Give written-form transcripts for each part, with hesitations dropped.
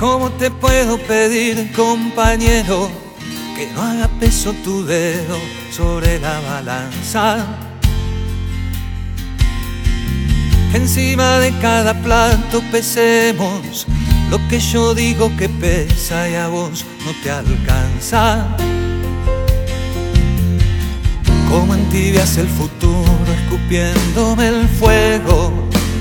¿Cómo te puedo pedir, compañero, que no haga peso tu dedo sobre la balanza? Que encima de cada plato pesemos lo que yo digo que pesa y a vos no te alcanza. Como entibias el futuro escupiéndome el fuego.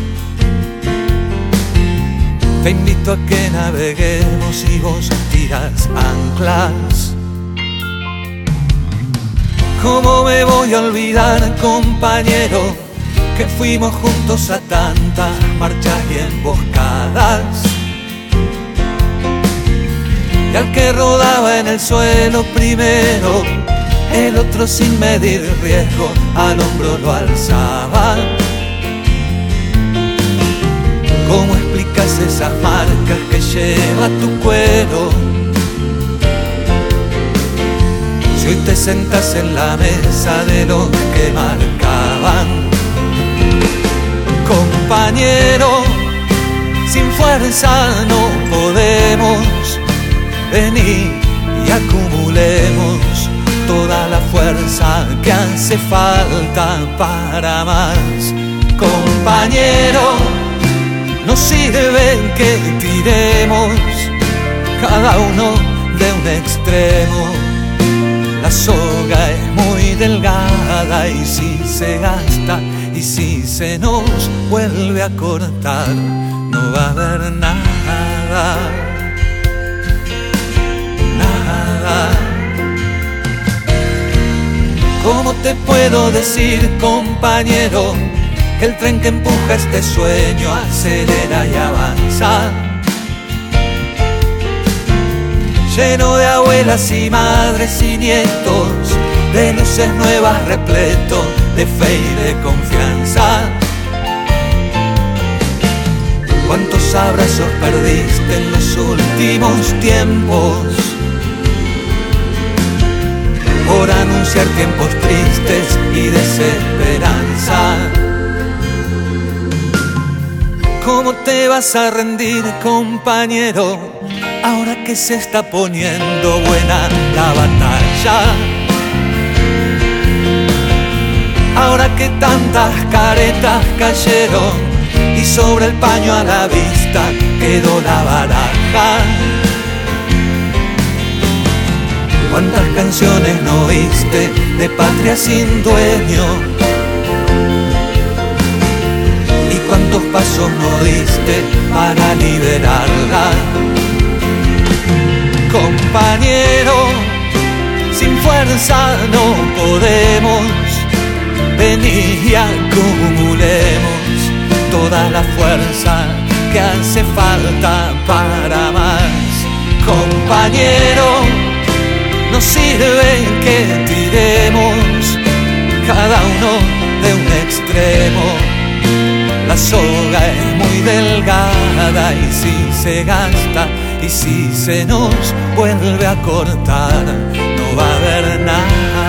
Te invito a que naveguemos y vos tiras anclas. ¿Cómo me voy a olvidar, compañero, que fuimos juntos a tantas marchas y emboscadas? Y al que rodaba en el suelo primero, el otro sin medir riesgo al hombro lo alzaba. ¿Cómo explicas esas marcas que lleva tu cuero? Si hoy te sentas en la mesa de los que marcaban. Compañero, sin fuerza no podemos. Vení y acumulemos toda la fuerza que hace falta para más. Compañero, no sirve que tiremos cada uno de un extremo. La soga es muy delgada y si se gasta y si se nos vuelve a cortar, no va a haber nada, nada. ¿Cómo te puedo decir, compañero, que el tren que empuja este sueño acelera y avanza? Lleno de abuelas y madres y nietos, de luces nuevas repleto de fe y de confianza. ¿Cuántos abrazos perdiste en los últimos tiempos por anunciar tiempos tristes y desesperanza? ¿Cómo te vas a rendir, compañero, ahora que se está poniendo buena la batalla? Ahora que tantas caretas cayeron y sobre el paño a la vista quedó la baraja. ¿Cuántas canciones no oíste de patria sin dueño? ¿Y cuántos pasos no diste para liberarla? Compañero, sin fuerza no podemos. Vení y acumulemos toda la fuerza que hace falta para más. Compañero, no sirve que tiremos cada uno de un extremo. La soga es muy delgada y si se gasta y si se nos vuelve a cortar, no va a haber nada.